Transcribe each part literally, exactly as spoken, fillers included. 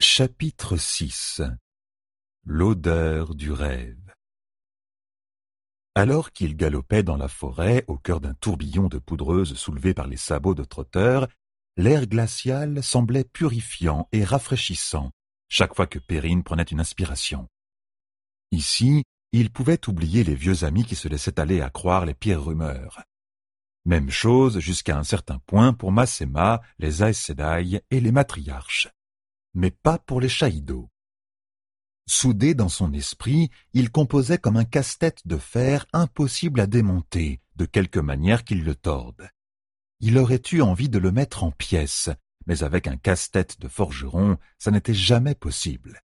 Chapitre six. L'odeur du rêve. Alors qu'il galopait dans la forêt au cœur d'un tourbillon de poudreuse soulevé par les sabots de trotteur, l'air glacial semblait purifiant et rafraîchissant chaque fois que Perrine prenait une inspiration. Ici, il pouvait oublier les vieux amis qui se laissaient aller à croire les pires rumeurs. Même chose jusqu'à un certain point pour Masséma, les Aes Sedai et les matriarches. Mais pas pour les Shaïdo. Soudé dans son esprit, il composait comme un casse-tête de fer impossible à démonter, de quelque manière qu'il le torde. Il aurait eu envie de le mettre en pièces, mais avec un casse-tête de forgeron, ça n'était jamais possible.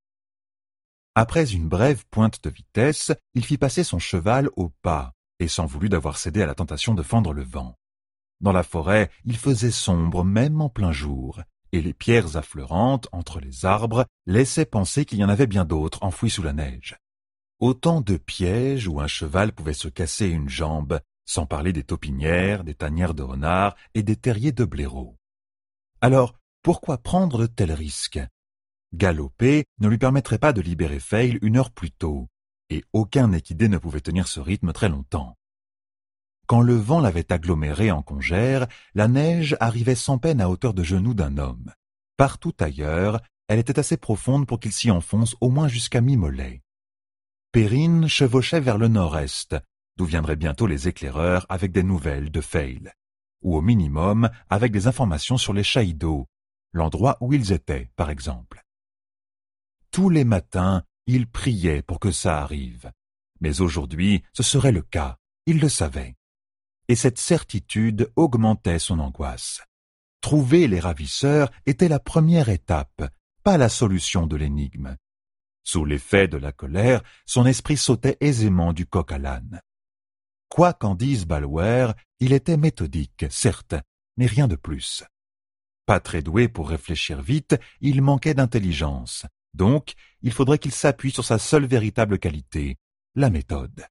Après une brève pointe de vitesse, il fit passer son cheval au pas, et s'en voulut d'avoir cédé à la tentation de fendre le vent. Dans la forêt, il faisait sombre même en plein jour, et les pierres affleurantes entre les arbres laissaient penser qu'il y en avait bien d'autres enfouies sous la neige. Autant de pièges où un cheval pouvait se casser une jambe, sans parler des taupinières, des tanières de renards et des terriers de blaireaux. Alors, pourquoi prendre de tels risques? Galoper ne lui permettrait pas de libérer Fail une heure plus tôt, et aucun équidé ne pouvait tenir ce rythme très longtemps. Quand le vent l'avait agglomérée en congère, la neige arrivait sans peine à hauteur de genoux d'un homme. Partout ailleurs, elle était assez profonde pour qu'il s'y enfonce au moins jusqu'à mi-mollet. Perrine chevauchait vers le nord-est, d'où viendraient bientôt les éclaireurs avec des nouvelles de Fail, ou au minimum avec des informations sur les Shaïdo, l'endroit où ils étaient, par exemple. Tous les matins, il priait pour que ça arrive. Mais aujourd'hui, ce serait le cas, il le savait. Et cette certitude augmentait son angoisse. Trouver les ravisseurs était la première étape, pas la solution de l'énigme. Sous l'effet de la colère, son esprit sautait aisément du coq à l'âne. Quoi qu'en dise Balwer, il était méthodique, certes, mais rien de plus. Pas très doué pour réfléchir vite, il manquait d'intelligence. Donc, il faudrait qu'il s'appuie sur sa seule véritable qualité, la méthode.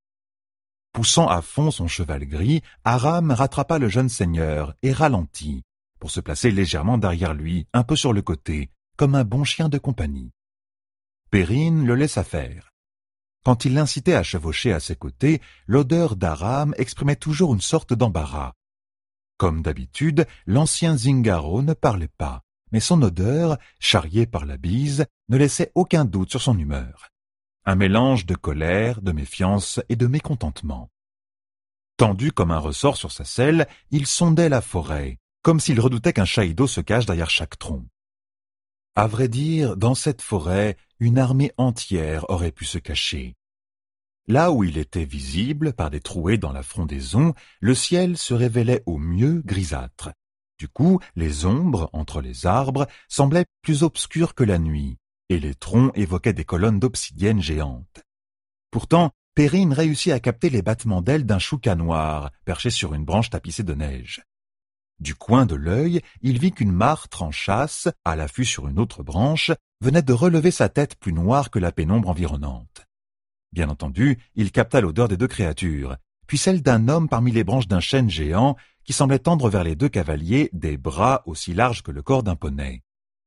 Poussant à fond son cheval gris, Aram rattrapa le jeune seigneur et ralentit, pour se placer légèrement derrière lui, un peu sur le côté, comme un bon chien de compagnie. Perrine le laissa faire. Quand il l'incitait à chevaucher à ses côtés, l'odeur d'Aram exprimait toujours une sorte d'embarras. Comme d'habitude, l'ancien Zingaro ne parlait pas, mais son odeur, charriée par la bise, ne laissait aucun doute sur son humeur. Un mélange de colère, de méfiance et de mécontentement. Tendu comme un ressort sur sa selle, il sondait la forêt, comme s'il redoutait qu'un Shaïdo se cache derrière chaque tronc. À vrai dire, dans cette forêt, une armée entière aurait pu se cacher. Là où il était visible, par des trouées dans la frondaison, le ciel se révélait au mieux grisâtre. Du coup, les ombres, entre les arbres, semblaient plus obscures que la nuit, et les troncs évoquaient des colonnes d'obsidienne géantes. Pourtant, Perrine réussit à capter les battements d'ailes d'un choucas noir, perché sur une branche tapissée de neige. Du coin de l'œil, il vit qu'une martre en chasse, à l'affût sur une autre branche, venait de relever sa tête plus noire que la pénombre environnante. Bien entendu, il capta l'odeur des deux créatures, puis celle d'un homme parmi les branches d'un chêne géant qui semblait tendre vers les deux cavaliers des bras aussi larges que le corps d'un poney.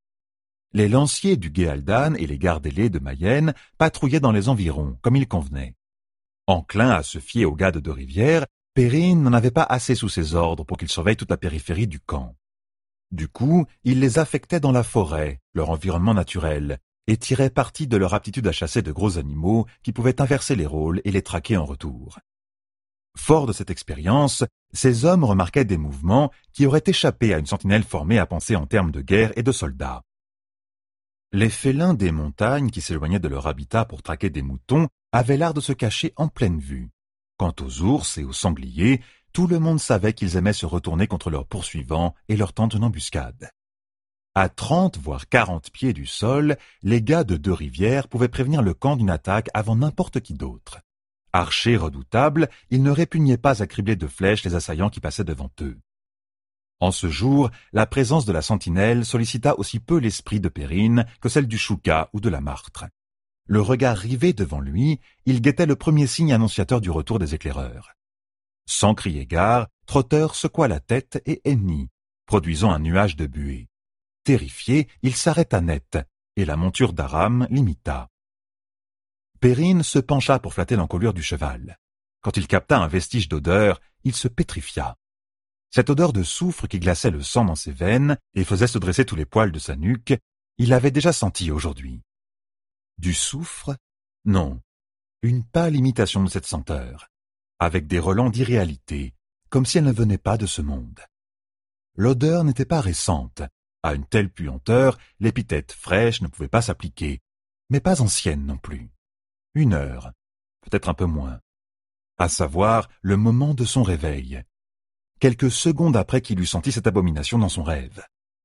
Les lanciers du Géaldan et les gardes ailés de Mayenne patrouillaient dans les environs, comme il convenait. Enclin à se fier aux gardes de rivière, Perrine n'en avait pas assez sous ses ordres pour qu'il surveille toute la périphérie du camp. Du coup, il les affectait dans la forêt, leur environnement naturel, et tirait parti de leur aptitude à chasser de gros animaux qui pouvaient inverser les rôles et les traquer en retour. Fort de cette expérience, ces hommes remarquaient des mouvements qui auraient échappé à une sentinelle formée à penser en termes de guerre et de soldats. Les félins des montagnes qui s'éloignaient de leur habitat pour traquer des moutons avaient l'art de se cacher en pleine vue. Quant aux ours et aux sangliers, tout le monde savait qu'ils aimaient se retourner contre leurs poursuivants et leur tendre une embuscade. À trente voire quarante pieds du sol, les gars de Deux-Rivières pouvaient prévenir le camp d'une attaque avant n'importe qui d'autre. Archers redoutables, ils ne répugnaient pas à cribler de flèches les assaillants qui passaient devant eux. En ce jour, la présence de la sentinelle sollicita aussi peu l'esprit de Perrine que celle du choucas ou de la martre. Le regard rivé devant lui, il guettait le premier signe annonciateur du retour des éclaireurs. Sans crier gare, Trotteur secoua la tête et hennit, produisant un nuage de buée. Terrifié, il s'arrêta net, et la monture d'Aram l'imita. Perrine se pencha pour flatter l'encolure du cheval. Quand il capta un vestige d'odeur, il se pétrifia. Cette odeur de soufre qui glaçait le sang dans ses veines et faisait se dresser tous les poils de sa nuque, il l'avait déjà senti aujourd'hui. Du soufre? Non, une pâle imitation de cette senteur, avec des relents d'irréalité, comme si elle ne venait pas de ce monde. L'odeur n'était pas récente. À une telle puanteur, l'épithète fraîche ne pouvait pas s'appliquer, mais pas ancienne non plus. Une heure, peut-être un peu moins. À savoir le moment de son réveil. Quelques secondes après qu'il eut senti cette abomination dans son rêve.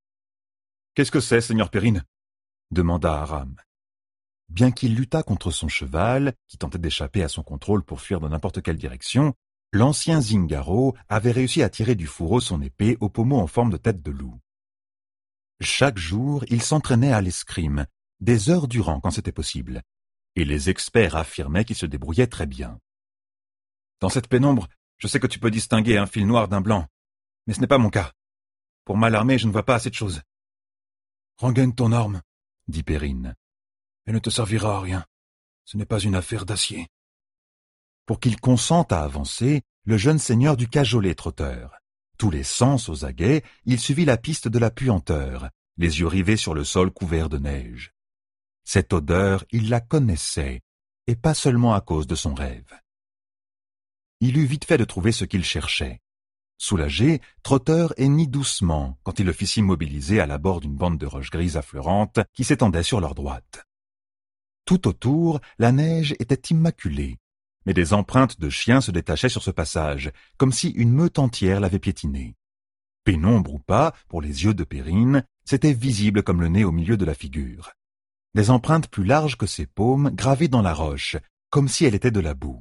« Qu'est-ce que c'est, Seigneur Perrine ?» demanda Aram. Bien qu'il luttât contre son cheval, qui tentait d'échapper à son contrôle pour fuir dans n'importe quelle direction, l'ancien Zingaro avait réussi à tirer du fourreau son épée au pommeau en forme de tête de loup. Chaque jour, il s'entraînait à l'escrime, des heures durant quand c'était possible, et les experts affirmaient qu'il se débrouillait très bien. « Dans cette pénombre, je sais que tu peux distinguer un fil noir d'un blanc, mais ce n'est pas mon cas. Pour mal armé, je ne vois pas assez de choses. »« Rengaine ton arme, » dit Perrine. « Elle ne te servira à rien. Ce n'est pas une affaire d'acier. » Pour qu'il consente à avancer, le jeune seigneur dut cajoler Trotteur. Tous les sens aux aguets, il suivit la piste de la puanteur, les yeux rivés sur le sol couvert de neige. Cette odeur, il la connaissait, et pas seulement à cause de son rêve. Il eut vite fait de trouver ce qu'il cherchait. Soulagé, Trotteur hennit doucement quand il le fit s'immobiliser à l'abord d'une bande de roches grises affleurantes qui s'étendait sur leur droite. Tout autour, la neige était immaculée, mais des empreintes de chiens se détachaient sur ce passage, comme si une meute entière l'avait piétiné. Pénombre ou pas, pour les yeux de Perrine, c'était visible comme le nez au milieu de la figure. Des empreintes plus larges que ses paumes, gravées dans la roche, comme si elle était de la boue.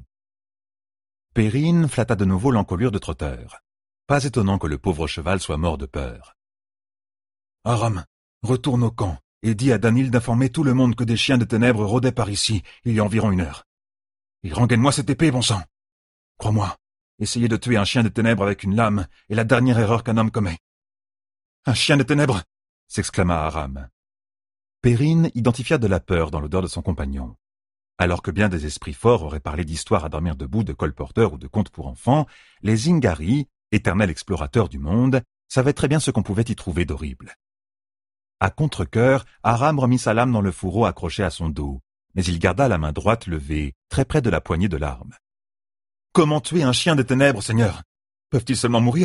Perrine flatta de nouveau l'encolure de Trotteur. Pas étonnant que le pauvre cheval soit mort de peur. « Aram, retourne au camp et dis à Danil d'informer tout le monde que des chiens de ténèbres rôdaient par ici, il y a environ une heure. Et rengaine-moi cette épée, bon sang. Crois-moi, essayer de tuer un chien de ténèbres avec une lame est la dernière erreur qu'un homme commet. »« Un chien de ténèbres !» s'exclama Aram. Perrine identifia de la peur dans l'odeur de son compagnon. Alors que bien des esprits forts auraient parlé d'histoires à dormir debout, de colporteurs ou de contes pour enfants, les Zingari, éternels explorateurs du monde, savaient très bien ce qu'on pouvait y trouver d'horrible. À contre-cœur, Aram remit sa lame dans le fourreau accroché à son dos, mais il garda la main droite levée, très près de la poignée de l'arme. « Comment tuer un chien des ténèbres, Seigneur? Peuvent-ils seulement mourir ?»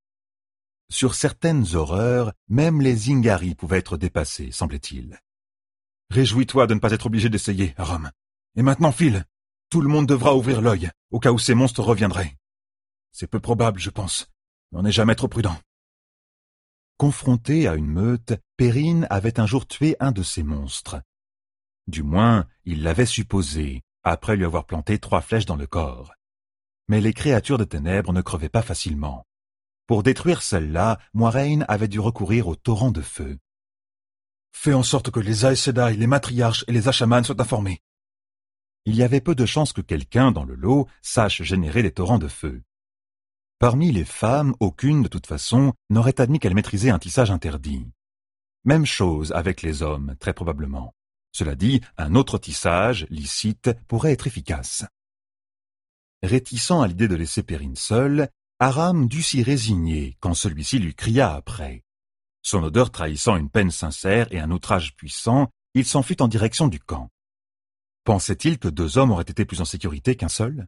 Sur certaines horreurs, même les Zingari pouvaient être dépassés, semblait-il. « Réjouis-toi de ne pas être obligé d'essayer, Aram. Et maintenant, file. Tout le monde devra ouvrir l'œil, au cas où ces monstres reviendraient. C'est peu probable, je pense, mais on n'est jamais trop prudent. » Confronté à une meute, Perrine avait un jour tué un de ces monstres. Du moins, il l'avait supposé, après lui avoir planté trois flèches dans le corps. Mais les créatures de ténèbres ne crevaient pas facilement. Pour détruire celle-là, Moiraine avait dû recourir au torrent de feu. « Fais en sorte que les Aes Sedai, les matriarches et les Ashaman soient informés. » Il y avait peu de chances que quelqu'un, dans le lot, sache générer des torrents de feu. Parmi les femmes, aucune, de toute façon, n'aurait admis qu'elle maîtrisait un tissage interdit. Même chose avec les hommes, très probablement. Cela dit, un autre tissage, licite, pourrait être efficace. Réticent à l'idée de laisser Perrine seule, Aram dut s'y résigner quand celui-ci lui cria après. Son odeur trahissant une peine sincère et un outrage puissant, il s'en fut en direction du camp. Pensait-il que deux hommes auraient été plus en sécurité qu'un seul?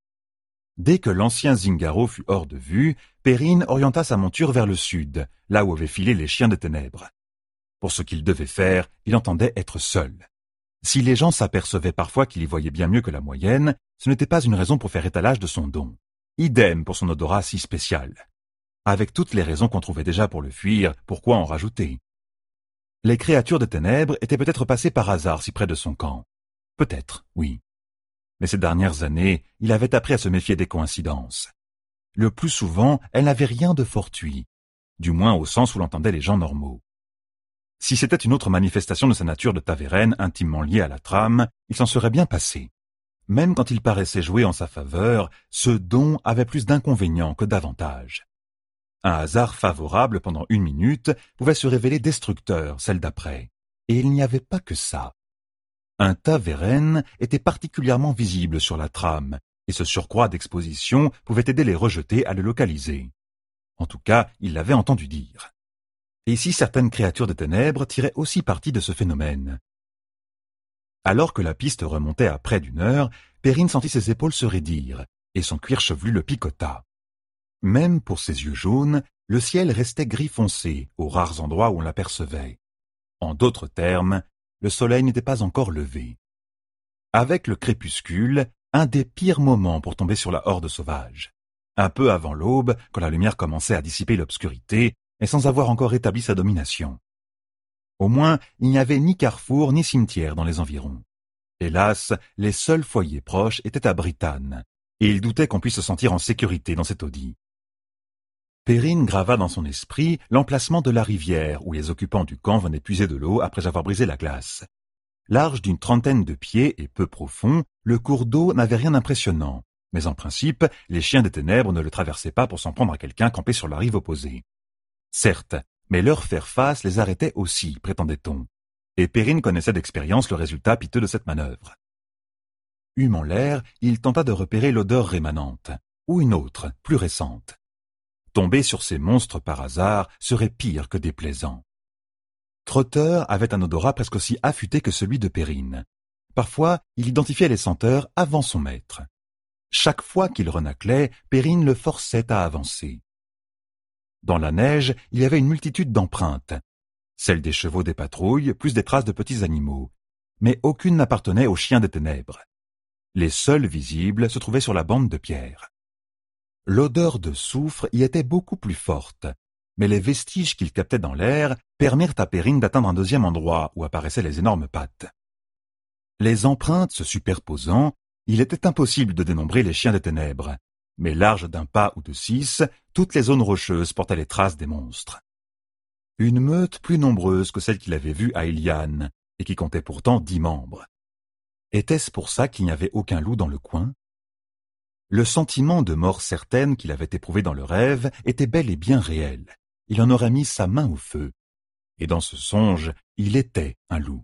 Dès que l'ancien Zingaro fut hors de vue, Perrine orienta sa monture vers le sud, là où avaient filé les chiens de ténèbres. Pour ce qu'il devait faire, il entendait être seul. Si les gens s'apercevaient parfois qu'il y voyait bien mieux que la moyenne, ce n'était pas une raison pour faire étalage de son don. Idem pour son odorat si spécial. Avec toutes les raisons qu'on trouvait déjà pour le fuir, pourquoi en rajouter? Les créatures de ténèbres étaient peut-être passées par hasard si près de son camp. Peut-être, oui. Mais ces dernières années, il avait appris à se méfier des coïncidences. Le plus souvent, elles n'avaient rien de fortuit, du moins au sens où l'entendaient les gens normaux. Si c'était une autre manifestation de sa nature de Tavérène intimement liée à la trame, il s'en serait bien passé. Même quand il paraissait jouer en sa faveur, ce don avait plus d'inconvénients que d'avantages. Un hasard favorable pendant une minute pouvait se révéler destructeur celle d'après. Et il n'y avait pas que ça. Un taveren était particulièrement visible sur la trame, et ce surcroît d'exposition pouvait aider les rejetés à le localiser. En tout cas, il l'avait entendu dire. Et ici, certaines créatures de ténèbres tiraient aussi parti de ce phénomène. Alors que la piste remontait à près d'une heure, Perrine sentit ses épaules se raidir, et son cuir chevelu le picota. Même pour ses yeux jaunes, le ciel restait gris foncé aux rares endroits où on l'apercevait. En d'autres termes, le soleil n'était pas encore levé. Avec le crépuscule, un des pires moments pour tomber sur la horde sauvage. Un peu avant l'aube, quand la lumière commençait à dissiper l'obscurité, et sans avoir encore établi sa domination. Au moins, il n'y avait ni carrefour ni cimetière dans les environs. Hélas, les seuls foyers proches étaient à Britane, et il doutait qu'on puisse se sentir en sécurité dans cet taudis. Perrine grava dans son esprit l'emplacement de la rivière où les occupants du camp venaient puiser de l'eau après avoir brisé la glace. Large d'une trentaine de pieds et peu profond, le cours d'eau n'avait rien d'impressionnant, mais en principe, les chiens des ténèbres ne le traversaient pas pour s'en prendre à quelqu'un campé sur la rive opposée. Certes, mais leur faire face les arrêtait aussi, prétendait-on, et Perrine connaissait d'expérience le résultat piteux de cette manœuvre. Humant l'air, il tenta de repérer l'odeur rémanente, ou une autre, plus récente. Tomber sur ces monstres par hasard serait pire que déplaisant. Trotter avait un odorat presque aussi affûté que celui de Perrine. Parfois, il identifiait les senteurs avant son maître. Chaque fois qu'il renâclait, Perrine le forçait à avancer. Dans la neige, il y avait une multitude d'empreintes, celles des chevaux des patrouilles, plus des traces de petits animaux, mais aucune n'appartenait aux chiens des ténèbres. Les seules visibles se trouvaient sur la bande de pierre. L'odeur de soufre y était beaucoup plus forte, mais les vestiges qu'il captait dans l'air permirent à Perrine d'atteindre un deuxième endroit où apparaissaient les énormes pattes. Les empreintes se superposant, il était impossible de dénombrer les chiens des ténèbres, mais larges d'un pas ou de six, toutes les zones rocheuses portaient les traces des monstres. Une meute plus nombreuse que celle qu'il avait vue à Iliane, et qui comptait pourtant dix membres. Était-ce pour ça qu'il n'y avait aucun loup dans le coin? Le sentiment de mort certaine qu'il avait éprouvé dans le rêve était bel et bien réel. Il en aurait mis sa main au feu. Et dans ce songe, il était un loup.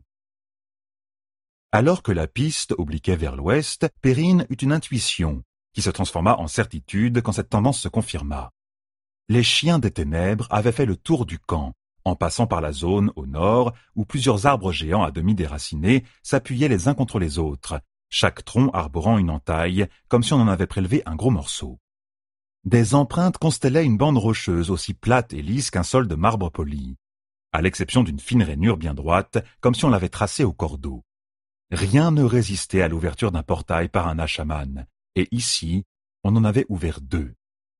Alors que la piste obliquait vers l'ouest, Perrine eut une intuition, qui se transforma en certitude quand cette tendance se confirma. Les chiens des ténèbres avaient fait le tour du camp, en passant par la zone au nord où plusieurs arbres géants à demi déracinés s'appuyaient les uns contre les autres, chaque tronc arborant une entaille, comme si on en avait prélevé un gros morceau. Des empreintes constellaient une bande rocheuse aussi plate et lisse qu'un sol de marbre poli, à l'exception d'une fine rainure bien droite, comme si on l'avait tracée au cordeau. Rien ne résistait à l'ouverture d'un portail par un achaman, et ici, on en avait ouvert deux.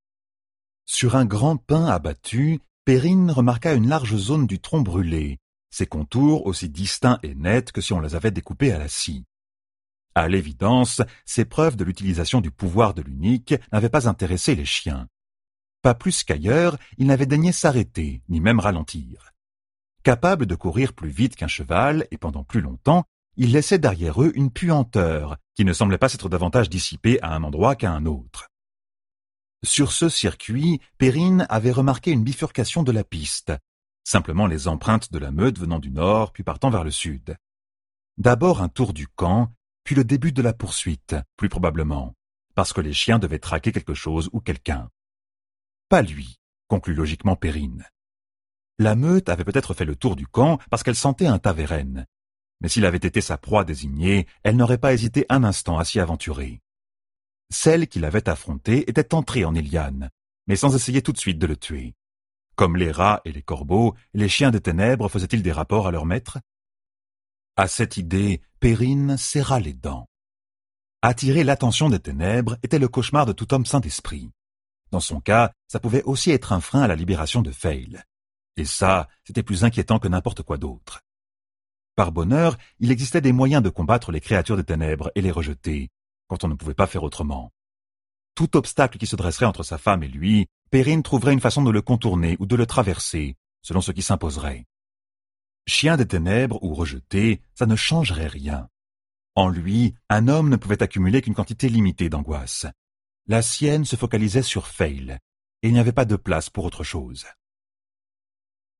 Sur un grand pin abattu, Perrine remarqua une large zone du tronc brûlé, ses contours aussi distincts et nets que si on les avait découpés à la scie. À l'évidence, ces preuves de l'utilisation du pouvoir de l'unique n'avaient pas intéressé les chiens. Pas plus qu'ailleurs, ils n'avaient daigné s'arrêter, ni même ralentir. Capables de courir plus vite qu'un cheval, et pendant plus longtemps, ils laissaient derrière eux une puanteur, qui ne semblait pas s'être davantage dissipée à un endroit qu'à un autre. Sur ce circuit, Perrine avait remarqué une bifurcation de la piste, simplement les empreintes de la meute venant du nord puis partant vers le sud. D'abord un tour du camp, puis le début de la poursuite, plus probablement, parce que les chiens devaient traquer quelque chose ou quelqu'un. Pas lui, conclut logiquement Perrine. La meute avait peut-être fait le tour du camp parce qu'elle sentait un taveren, mais s'il avait été sa proie désignée, elle n'aurait pas hésité un instant à s'y aventurer. Celle qui l'avait affronté était entrée en Iliane, mais sans essayer tout de suite de le tuer. Comme les rats et les corbeaux, les chiens des ténèbres faisaient-ils des rapports à leur maître? À cette idée, Perrine serra les dents. Attirer l'attention des ténèbres était le cauchemar de tout homme sain d'esprit. Dans son cas, ça pouvait aussi être un frein à la libération de Fail. Et ça, c'était plus inquiétant que n'importe quoi d'autre. Par bonheur, il existait des moyens de combattre les créatures des ténèbres et les rejeter, quand on ne pouvait pas faire autrement. Tout obstacle qui se dresserait entre sa femme et lui, Perrine trouverait une façon de le contourner ou de le traverser, selon ce qui s'imposerait. Chien des ténèbres ou rejeté, ça ne changerait rien. En lui, un homme ne pouvait accumuler qu'une quantité limitée d'angoisse. La sienne se focalisait sur Fail, et il n'y avait pas de place pour autre chose.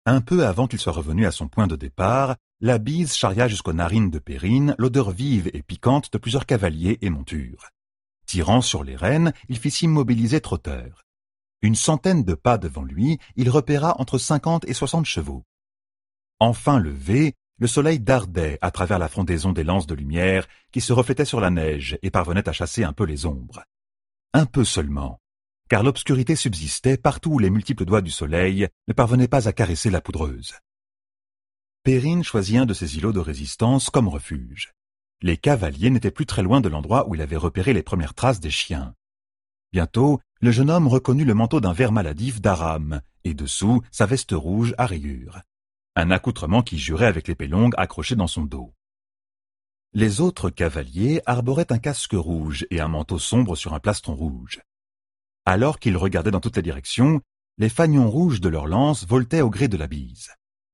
Un peu avant qu'il soit revenu à son point de départ, la bise charria jusqu'aux narines de Périne l'odeur vive et piquante de plusieurs cavaliers et montures. Tirant sur les rênes, il fit s'immobiliser Trotteur. Une centaine de pas devant lui, il repéra entre cinquante et soixante chevaux. Enfin levé, le soleil dardait à travers la frondaison des lances de lumière qui se reflétaient sur la neige et parvenaient à chasser un peu les ombres. Un peu seulement, car l'obscurité subsistait partout où les multiples doigts du soleil ne parvenaient pas à caresser la poudreuse. Périne choisit un de ces îlots de résistance comme refuge. Les cavaliers n'étaient plus très loin de l'endroit où il avait repéré les premières traces des chiens. Bientôt, le jeune homme reconnut le manteau d'un ver maladif d'Aram, et dessous sa veste rouge à rayures. Un accoutrement qui jurait avec l'épée longue accrochée dans son dos. Les autres cavaliers arboraient un casque rouge et un manteau sombre sur un plastron rouge. Alors qu'ils regardaient dans toutes les directions, les fanions rouges de leurs lances voletaient au gré de la bise.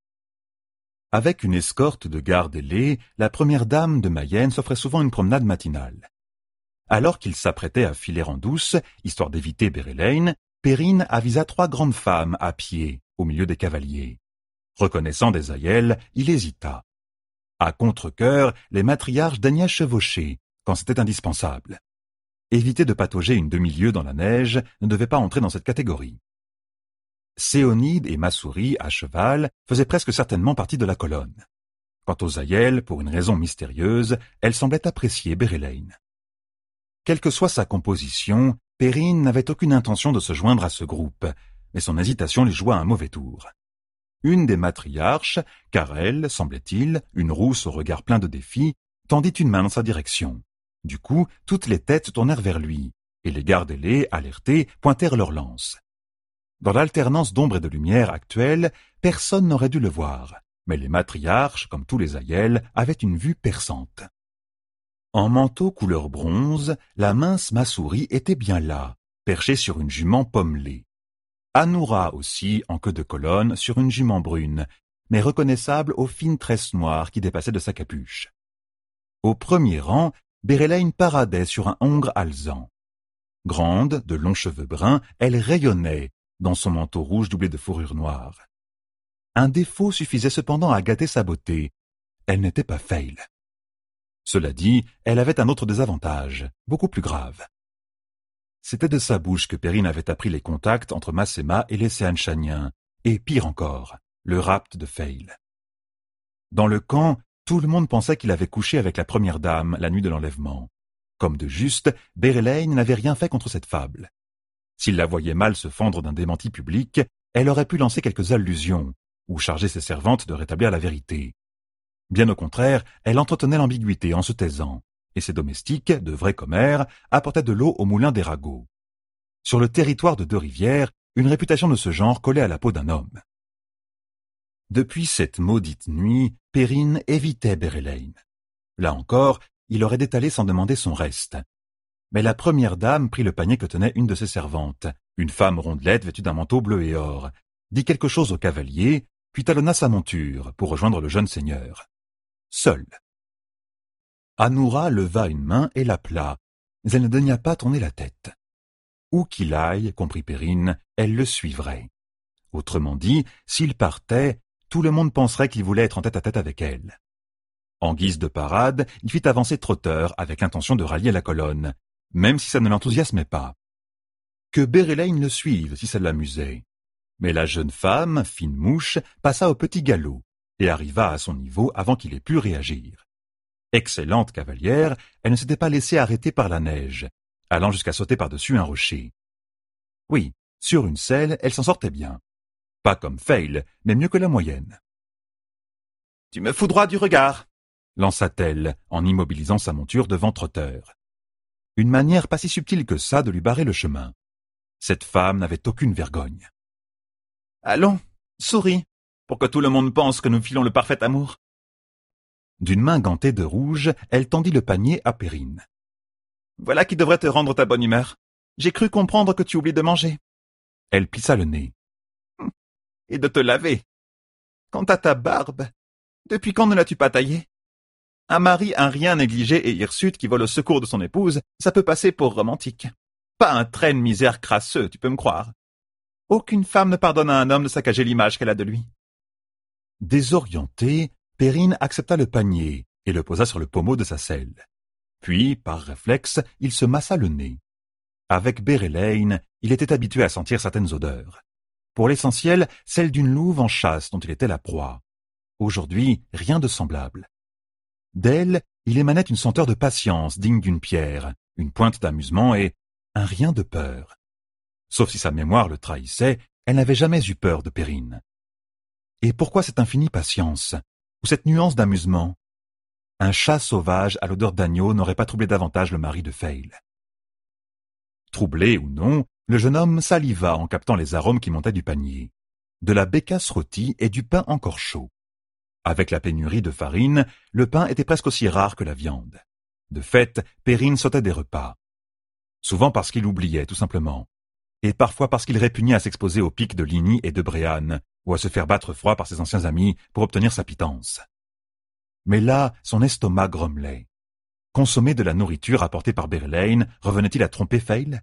Avec une escorte de gardes ailés, la première dame de Mayenne s'offrait souvent une promenade matinale. Alors qu'il s'apprêtait à filer en douce, histoire d'éviter Bérélène, Périne avisa trois grandes femmes à pied, au milieu des cavaliers. Reconnaissant des aïeules, il hésita. À contre-cœur, les matriarches daignaient chevaucher, quand c'était indispensable. Éviter de patauger une demi-lieue dans la neige ne devait pas entrer dans cette catégorie. Séonide et Massouri, à cheval, faisaient presque certainement partie de la colonne. Quant aux aïeules, pour une raison mystérieuse, elles semblaient apprécier Bérélène. Quelle que soit sa composition, Périne n'avait aucune intention de se joindre à ce groupe, mais son hésitation lui joua un mauvais tour. Une des matriarches, car elle, semblait-il, une rousse au regard plein de défi, tendit une main dans sa direction. Du coup, toutes les têtes tournèrent vers lui, et les gardes ailés, alertés, pointèrent leurs lances. Dans l'alternance d'ombre et de lumière actuelle, personne n'aurait dû le voir, mais les matriarches, comme tous les aïeuls, avaient une vue perçante. En manteau couleur bronze, la mince Massouri était bien là, perchée sur une jument pommelée. Anoura aussi, en queue de colonne, sur une jument brune, mais reconnaissable aux fines tresses noires qui dépassaient de sa capuche. Au premier rang, Bérélène paradait sur un hongre alezan. Grande, de longs cheveux bruns, elle rayonnait, dans son manteau rouge doublé de fourrure noire. Un défaut suffisait cependant à gâter sa beauté. Elle n'était pas Fail. Cela dit, elle avait un autre désavantage, beaucoup plus grave. C'était de sa bouche que Périne avait appris les contacts entre Masséma et les Séanchaniens, et pire encore, le rapt de Fail. Dans le camp, tout le monde pensait qu'il avait couché avec la première dame la nuit de l'enlèvement. Comme de juste, Bérélène n'avait rien fait contre cette fable. S'il la voyait mal se fendre d'un démenti public, elle aurait pu lancer quelques allusions, ou charger ses servantes de rétablir la vérité. Bien au contraire, elle entretenait l'ambiguïté en se taisant, et ses domestiques, de vrais commères, apportaient de l'eau au moulin des ragots. Sur le territoire de Deux-Rivières, une réputation de ce genre collait à la peau d'un homme. Depuis cette maudite nuit, Périne évitait Bérélène. Là encore, il aurait détalé sans demander son reste. Mais la première dame prit le panier que tenait une de ses servantes, une femme rondelette vêtue d'un manteau bleu et or, dit quelque chose au cavalier, puis talonna sa monture pour rejoindre le jeune seigneur. Seul. Anoura leva une main et l'appela, mais elle ne daigna pas tourner la tête. Où qu'il aille, comprit Périne, elle le suivrait. Autrement dit, s'il partait, tout le monde penserait qu'il voulait être en tête-à-tête avec elle. En guise de parade, il fit avancer Trotteur avec l'intention de rallier la colonne, même si ça ne l'enthousiasmait pas. Que Bérélène le suive si ça l'amusait. Mais la jeune femme, fine mouche, passa au petit galop et arriva à son niveau avant qu'il ait pu réagir. Excellente cavalière, elle ne s'était pas laissée arrêter par la neige, allant jusqu'à sauter par-dessus un rocher. Oui, sur une selle, elle s'en sortait bien. Pas comme Fail, mais mieux que la moyenne. « Tu me foudroies du regard !» lança-t-elle, en immobilisant sa monture devant Trotteur. Une manière pas si subtile que ça de lui barrer le chemin. Cette femme n'avait aucune vergogne. « Allons, souris, pour que tout le monde pense que nous filons le parfait amour. » D'une main gantée de rouge, elle tendit le panier à Périne. « Voilà qui devrait te rendre ta bonne humeur. J'ai cru comprendre que tu oublies de manger. » Elle plissa le nez. « Et de te laver. Quant à ta barbe, depuis quand ne l'as-tu pas taillée? Un mari un rien négligé et hirsute qui vole au secours de son épouse, ça peut passer pour romantique. Pas un trait de misère crasseux, tu peux me croire. Aucune femme ne pardonne à un homme de saccager l'image qu'elle a de lui. Désorienté, Perrine accepta le panier et le posa sur le pommeau de sa selle. Puis, par réflexe, il se massa le nez. Avec Bérelaine, il était habitué à sentir certaines odeurs. Pour l'essentiel, celle d'une louve en chasse dont il était la proie. Aujourd'hui, rien de semblable. D'elle, il émanait une senteur de patience digne d'une pierre, une pointe d'amusement et un rien de peur. Sauf si sa mémoire le trahissait, elle n'avait jamais eu peur de Perrine. Et pourquoi cette infinie patience, ou cette nuance d'amusement? Un chat sauvage à l'odeur d'agneau n'aurait pas troublé davantage le mari de Feil. Troublé ou non, le jeune homme saliva en captant les arômes qui montaient du panier. De la bécasse rôtie et du pain encore chaud. Avec la pénurie de farine, le pain était presque aussi rare que la viande. De fait, Perrine sautait des repas. Souvent parce qu'il oubliait, tout simplement. Et parfois parce qu'il répugnait à s'exposer aux pics de Ligny et de Bréane, ou à se faire battre froid par ses anciens amis pour obtenir sa pitance. Mais là, son estomac grommelait. Consommer de la nourriture apportée par Bérelaine revenait-il à tromper Feil?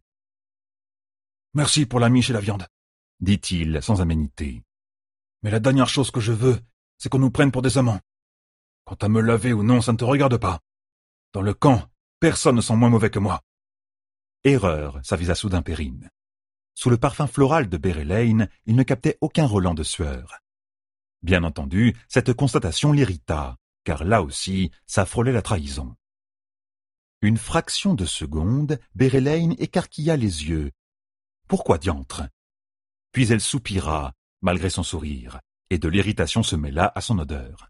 « Merci pour la miche et la viande, » dit-il sans aménité. « Mais la dernière chose que je veux, c'est qu'on nous prenne pour des amants. Quant à me laver ou non, ça ne te regarde pas. Dans le camp, personne ne sent moins mauvais que moi. » Erreur, s'avisa soudain Perrine. Sous le parfum floral de Bérelaine, il ne captait aucun relent de sueur. Bien entendu, cette constatation l'irrita, car là aussi, ça frôlait la trahison. Une fraction de seconde, Bérelaine écarquilla les yeux. Pourquoi diantre? Puis elle soupira, malgré son sourire, et de l'irritation se mêla à son odeur.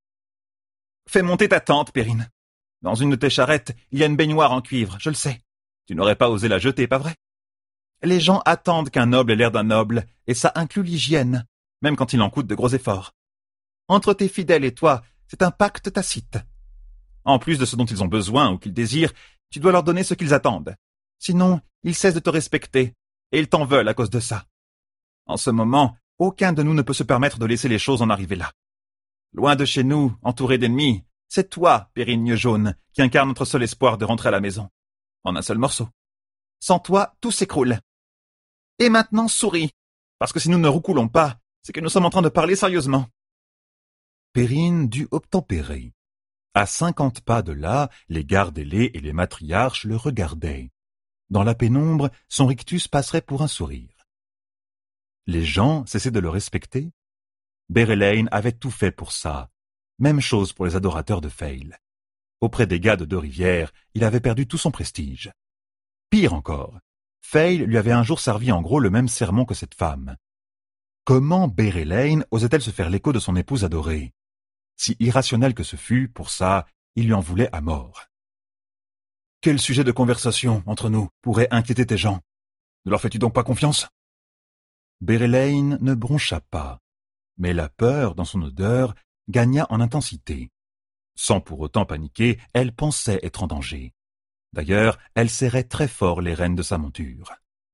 « Fais monter ta tente, Perrine. Dans une de tes charrettes, il y a une baignoire en cuivre, je le sais. Tu n'aurais pas osé la jeter, pas vrai? Les gens attendent qu'un noble ait l'air d'un noble, et ça inclut l'hygiène, même quand il en coûte de gros efforts. Entre tes fidèles et toi, c'est un pacte tacite. En plus de ce dont ils ont besoin ou qu'ils désirent, tu dois leur donner ce qu'ils attendent. Sinon, ils cessent de te respecter, et ils t'en veulent à cause de ça. En ce moment, aucun de nous ne peut se permettre de laisser les choses en arriver là. Loin de chez nous, entouré d'ennemis, c'est toi, Périgne jaune, qui incarne notre seul espoir de rentrer à la maison. En un seul morceau. Sans toi, tout s'écroule. Et maintenant, souris, parce que si nous ne roucoulons pas, c'est que nous sommes en train de parler sérieusement. » Perrine dut obtempérer. À cinquante pas de là, les gardes ailés et les matriarches le regardaient. Dans la pénombre, son rictus passerait pour un sourire. Les gens cessaient de le respecter? Bérelaine avait tout fait pour ça. Même chose pour les adorateurs de Feil. Auprès des gars de Deux-Rivières, il avait perdu tout son prestige. Pire encore, Feil lui avait un jour servi en gros le même sermon que cette femme. Comment Bérelaine osait-elle se faire l'écho de son épouse adorée? Si irrationnel que ce fût, pour ça, il lui en voulait à mort. Quel sujet de conversation entre nous pourrait inquiéter tes gens? Ne leur fais-tu donc pas confiance? Bérelaine ne broncha pas, mais la peur, dans son odeur, gagna en intensité. Sans pour autant paniquer, elle pensait être en danger. D'ailleurs, elle serrait très fort les rênes de sa monture.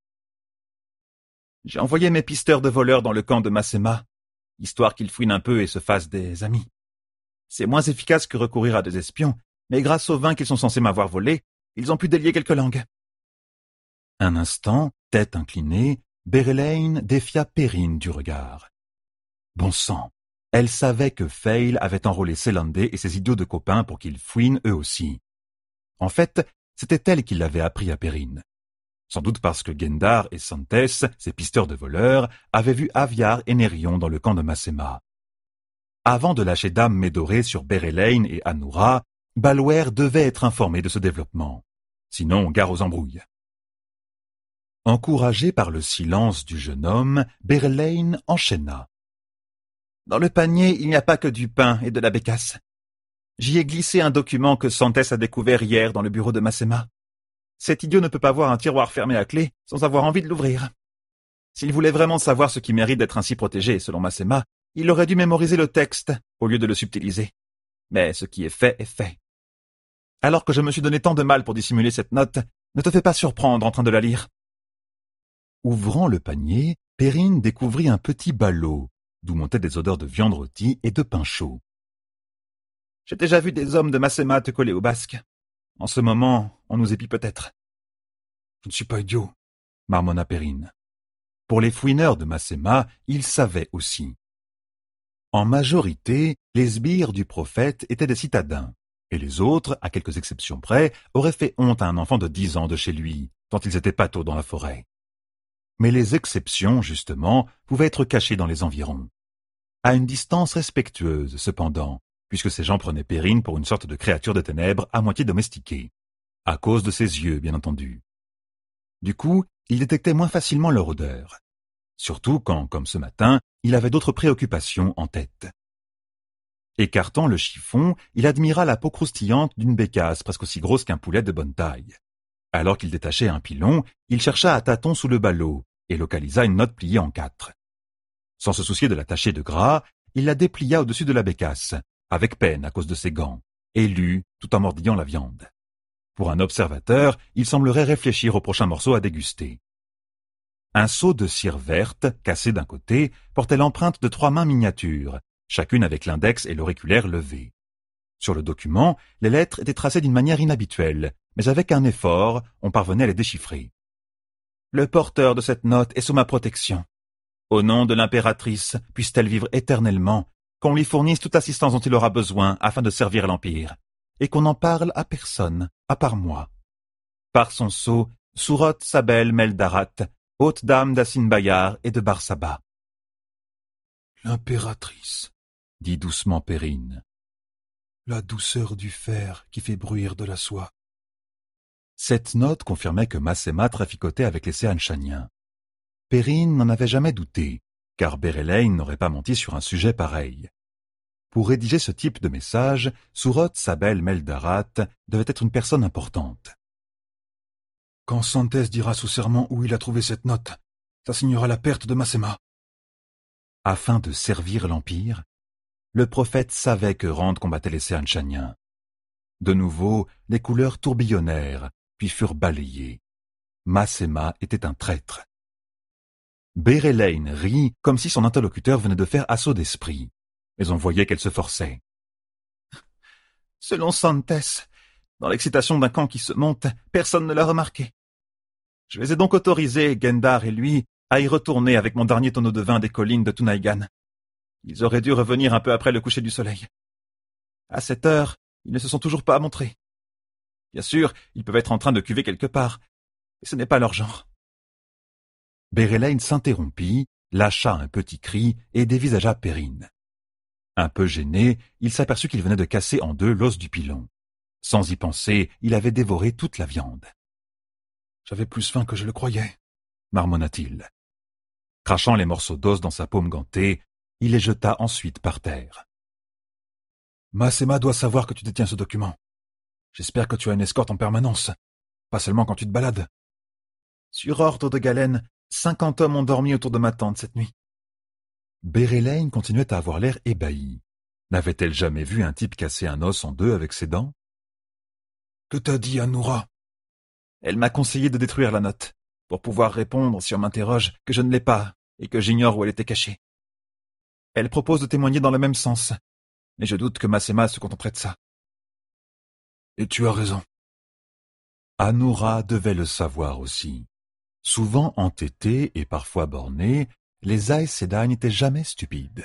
J'ai envoyé mes pisteurs de voleurs dans le camp de Masséma, histoire qu'ils fouinent un peu et se fassent des amis. C'est moins efficace que recourir à des espions, mais grâce au vin qu'ils sont censés m'avoir volé, ils ont pu délier quelques langues. Un instant, tête inclinée, Bérelaine défia Perrine du regard. Bon sang, elle savait que Feil avait enrôlé Sélandé et ses idiots de copains pour qu'ils fouinent eux aussi. En fait, c'était elle qui l'avait appris à Perrine. Sans doute parce que Gendar et Santes, ses pisteurs de voleurs, avaient vu Aviar et Nérion dans le camp de Masséma. Avant de lâcher Dame Médorée sur Bérelaine et Anoura, Balouer devait être informé de ce développement. Sinon, gare aux embrouilles. Encouragée par le silence du jeune homme, Bérelaine enchaîna. « Dans le panier, il n'y a pas que du pain et de la bécasse. J'y ai glissé un document que Santes a découvert hier dans le bureau de Masséma. Cet idiot ne peut pas voir un tiroir fermé à clé sans avoir envie de l'ouvrir. S'il voulait vraiment savoir ce qui mérite d'être ainsi protégé, selon Masséma, il aurait dû mémoriser le texte au lieu de le subtiliser. Mais ce qui est fait est fait. Alors que je me suis donné tant de mal pour dissimuler cette note, ne te fais pas surprendre en train de la lire. » Ouvrant le panier, Perrine découvrit un petit ballot, d'où montaient des odeurs de viande rôtie et de pain chaud. « J'ai déjà vu des hommes de Masséma te coller au basque. En ce moment, on nous épie peut-être. »« Je ne suis pas idiot, » marmonna Perrine. Pour les fouineurs de Masséma, il savait aussi. En majorité, les sbires du prophète étaient des citadins, et les autres, à quelques exceptions près, auraient fait honte à un enfant de dix ans de chez lui, tant ils étaient pâteaux dans la forêt. Mais les exceptions, justement, pouvaient être cachées dans les environs. À une distance respectueuse, cependant, puisque ces gens prenaient Perrine pour une sorte de créature de ténèbres à moitié domestiquée, à cause de ses yeux, bien entendu. Du coup, il détectait moins facilement leur odeur, surtout quand, comme ce matin, il avait d'autres préoccupations en tête. Écartant le chiffon, il admira la peau croustillante d'une bécasse presque aussi grosse qu'un poulet de bonne taille. Alors qu'il détachait un pilon, il chercha à tâtons sous le ballot et localisa une note pliée en quatre. Sans se soucier de la tacher de gras, il la déplia au-dessus de la bécasse, avec peine à cause de ses gants, et lut tout en mordillant la viande. Pour un observateur, il semblerait réfléchir au prochain morceau à déguster. Un seau de cire verte, cassé d'un côté, portait l'empreinte de trois mains miniatures, chacune avec l'index et l'auriculaire levés. Sur le document, les lettres étaient tracées d'une manière inhabituelle, mais avec un effort, on parvenait à les déchiffrer. Le porteur de cette note est sous ma protection. Au nom de l'impératrice, puisse-t-elle vivre éternellement, qu'on lui fournisse toute assistance dont il aura besoin afin de servir l'Empire, et qu'on n'en parle à personne, à part moi. Par son sceau, Sourot Sabel Meldarat, haute dame d'Assin Bayar et de Barsaba. L'impératrice, dit doucement Perrine. La douceur du fer qui fait bruire de la soie. Cette note confirmait que Massema traficotait avec les Seanchaniens. Perrine n'en avait jamais douté, car Berelain n'aurait pas menti sur un sujet pareil. Pour rédiger ce type de message, Sourot Sabel Meldarat devait être une personne importante. Quand Santès dira sous serment où il a trouvé cette note, ça signera la perte de Massema. Afin de servir l'Empire, le prophète savait que Rand combattait les Seanchaniens. De nouveau, les couleurs tourbillonnèrent, puis furent balayées. Massema était un traître. Berelain rit comme si son interlocuteur venait de faire assaut d'esprit, mais on voyait qu'elle se forçait. Selon Santès, dans l'excitation d'un camp qui se monte, personne ne l'a remarqué. Je les ai donc autorisés, Gendar et lui, à y retourner avec mon dernier tonneau de vin des collines de Tunaigan. Ils auraient dû revenir un peu après le coucher du soleil. À cette heure, ils ne se sont toujours pas montrés. Bien sûr, ils peuvent être en train de cuver quelque part, mais ce n'est pas leur genre. Berelain s'interrompit, lâcha un petit cri et dévisagea Perrine. Un peu gêné, il s'aperçut qu'il venait de casser en deux l'os du pilon. Sans y penser, il avait dévoré toute la viande. « J'avais plus faim que je le croyais, » marmonna-t-il. Crachant les morceaux d'os dans sa paume gantée, il les jeta ensuite par terre. « Massema doit savoir que tu détiens ce document. J'espère que tu as une escorte en permanence, pas seulement quand tu te balades. » Sur ordre de Galen, cinquante hommes ont dormi autour de ma tente cette nuit. Berelain continuait à avoir l'air ébahi. N'avait-elle jamais vu un type casser un os en deux avec ses dents? « Que t'a dit Anoura ?»« Elle m'a conseillé de détruire la note, pour pouvoir répondre si on m'interroge que je ne l'ai pas et que j'ignore où elle était cachée. Elle propose de témoigner dans le même sens, mais je doute que Massema se contenterait de ça. »« Et tu as raison. » Anoura devait le savoir aussi. Souvent entêtés et parfois bornés, les Aes Sedai n'étaient jamais stupides.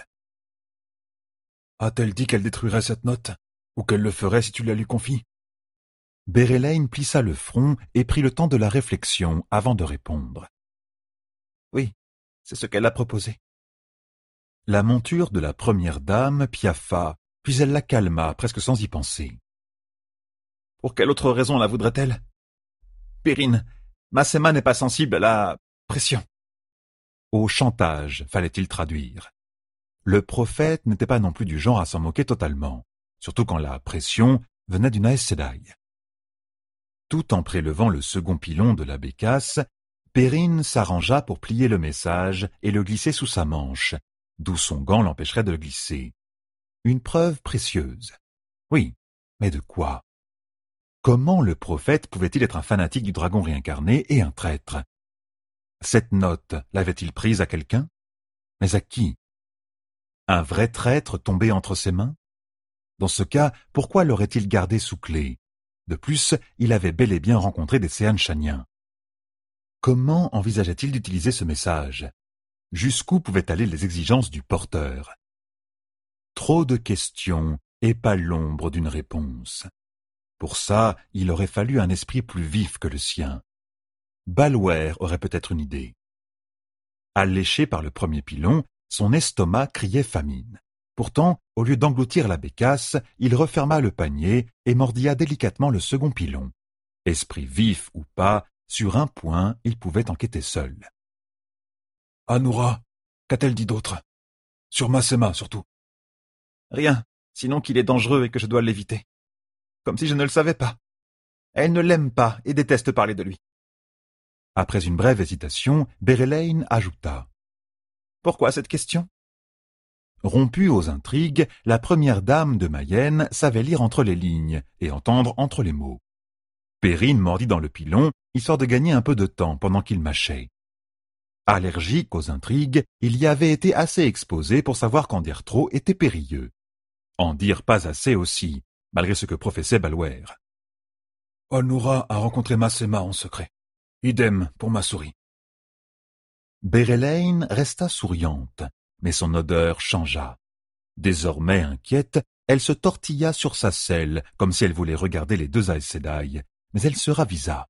« A-t-elle dit qu'elle détruirait cette note, ou qu'elle le ferait si tu la lui confies ?» Berelain plissa le front et prit le temps de la réflexion avant de répondre. « Oui, c'est ce qu'elle a proposé. » La monture de la première dame piaffa, puis elle la calma presque sans y penser. « Pour quelle autre raison la voudrait-elle ? Perrine, Massema n'est pas sensible à la pression. » Au chantage, fallait-il traduire. Le prophète n'était pas non plus du genre à s'en moquer totalement, surtout quand la pression venait d'une Aes Sedai. Tout en prélevant le second pilon de la bécasse, Perrine s'arrangea pour plier le message et le glisser sous sa manche, d'où son gant l'empêcherait de le glisser. Une preuve précieuse. Oui, mais de quoi? Comment le prophète pouvait-il être un fanatique du dragon réincarné et un traître? Cette note l'avait-il prise à quelqu'un? Mais à qui? Un vrai traître tombé entre ses mains? Dans ce cas, pourquoi l'aurait-il gardé sous clé? De plus, il avait bel et bien rencontré des Seanchaniens. Comment envisageait-il d'utiliser ce message? Jusqu'où pouvaient aller les exigences du porteur? Trop de questions et pas l'ombre d'une réponse. Pour ça, il aurait fallu un esprit plus vif que le sien. Balware aurait peut-être une idée. Alléché par le premier pilon, son estomac criait famine. Pourtant, au lieu d'engloutir la bécasse, il referma le panier et mordilla délicatement le second pilon. Esprit vif ou pas, sur un point, il pouvait enquêter seul. « Anura, qu'a-t-elle dit d'autre? Sur Masema, surtout. »« Rien, sinon qu'il est dangereux et que je dois l'éviter. Comme si je ne le savais pas. Elle ne l'aime pas et déteste parler de lui. » Après une brève hésitation, Berelain ajouta. « Pourquoi cette question ?» Rompue aux intrigues, la première dame de Mayenne savait lire entre les lignes et entendre entre les mots. Perrine mordit dans le pilon, histoire de gagner un peu de temps pendant qu'il mâchait. Allergique aux intrigues, il y avait été assez exposé pour savoir qu'en dire trop était périlleux. En dire pas assez aussi, malgré ce que professait Balware. « Anura a rencontré Masema en secret. Idem pour ma souris. » Berelain resta souriante, mais son odeur changea. Désormais inquiète, elle se tortilla sur sa selle, comme si elle voulait regarder les deux Aes Sedai, mais elle se ravisa.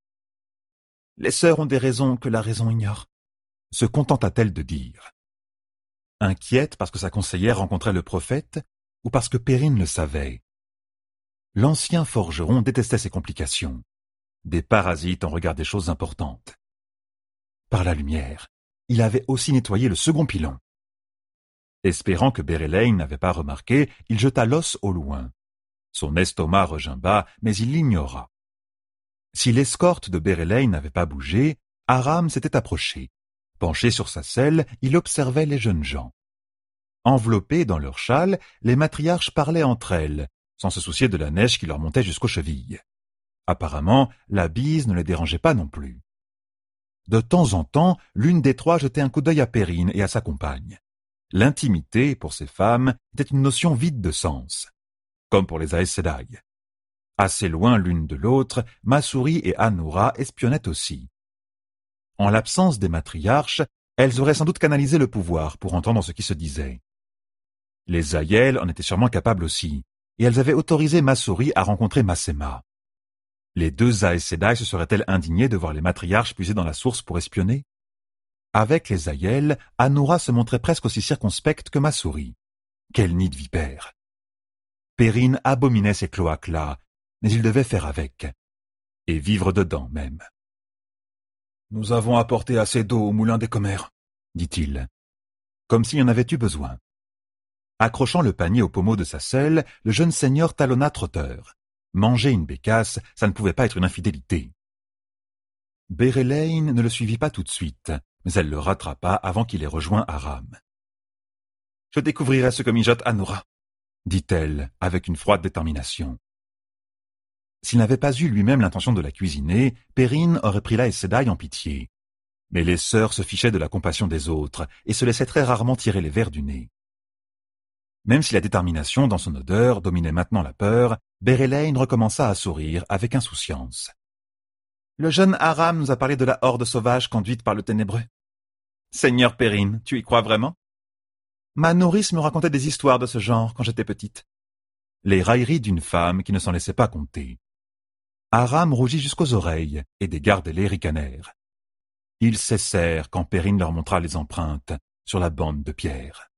« Les sœurs ont des raisons que la raison ignore. » se contenta-t-elle de dire. Inquiète parce que sa conseillère rencontrait le prophète, ou parce que Perrine le savait. L'ancien forgeron détestait ces complications. Des parasites en regardent des choses importantes. Par la lumière, il avait aussi nettoyé le second pilon. Espérant que Berelain n'avait pas remarqué, il jeta l'os au loin. Son estomac regimba, mais il l'ignora. Si l'escorte de Berelain n'avait pas bougé, Aram s'était approché. Penché sur sa selle, il observait les jeunes gens. Enveloppés dans leurs châles, les matriarches parlaient entre elles, sans se soucier de la neige qui leur montait jusqu'aux chevilles. Apparemment, la bise ne les dérangeait pas non plus. De temps en temps, l'une des trois jetait un coup d'œil à Perrine et à sa compagne. L'intimité, pour ces femmes, était une notion vide de sens, comme pour les Aes Sedai. Assez loin l'une de l'autre, Masuri et Anura espionnaient aussi. En l'absence des matriarches, elles auraient sans doute canalisé le pouvoir pour entendre ce qui se disait. Les Aiel en étaient sûrement capables aussi, et elles avaient autorisé Masuri à rencontrer Masema. Les deux Aes Sedai se seraient-elles indignées de voir les matriarches puiser dans la source pour espionner? Avec les Aiel, Anura se montrait presque aussi circonspecte que Masuri. Quel nid de vipère! Perrine abominait ces cloaques-là, mais il devait faire avec. Et vivre dedans même. « Nous avons apporté assez d'eau au moulin des commères, » dit-il, comme s'il y en avait eu besoin. Accrochant le panier au pommeau de sa selle, le jeune seigneur talonna Trotteur. Manger une bécasse, ça ne pouvait pas être une infidélité. Berelain ne le suivit pas tout de suite, mais elle le rattrapa avant qu'il ait rejoint Aram. « Je découvrirai ce que mijote Anura, » dit-elle avec une froide détermination. S'il n'avait pas eu lui-même l'intention de la cuisiner, Perrine aurait pris la Aes Sedai en pitié. Mais les sœurs se fichaient de la compassion des autres et se laissaient très rarement tirer les vers du nez. Même si la détermination dans son odeur dominait maintenant la peur, Berelain recommença à sourire avec insouciance. « Le jeune Aram nous a parlé de la horde sauvage conduite par le Ténébreux. Seigneur Perrine, tu y crois vraiment? Ma nourrice me racontait des histoires de ce genre quand j'étais petite. » Les railleries d'une femme qui ne s'en laissait pas compter. Aram rougit jusqu'aux oreilles et des gardes-les ricanèrent. Ils cessèrent quand Perrine leur montra les empreintes sur la bande de pierre.